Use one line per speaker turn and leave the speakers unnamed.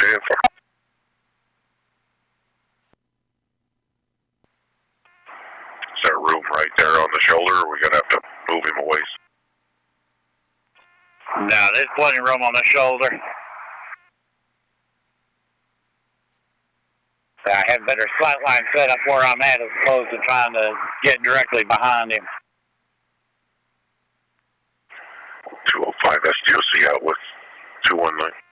in for? Is there room right there on the shoulder, or we gonna have to move him away?
No, there's plenty of room on the shoulder. I have better sight line set up where I'm at as opposed to trying to get directly behind him.
205 STOC out with 219.